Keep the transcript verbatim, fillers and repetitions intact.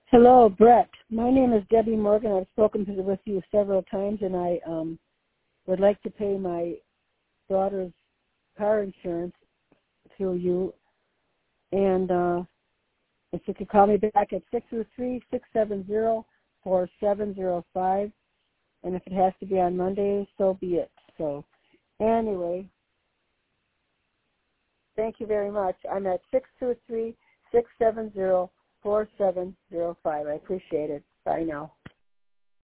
Hello, Brett. My name is Debbie Morgan. I've spoken to, with you several times, and I um, would like to pay my daughter's car insurance through you. And uh, if you could call me back at six oh three, six seven zero, four seven zero five. And if it has to be on Monday, so be it. So anyway, thank you very much. I'm at six two three, six seven zero, four seven zero five. I appreciate it. Bye now.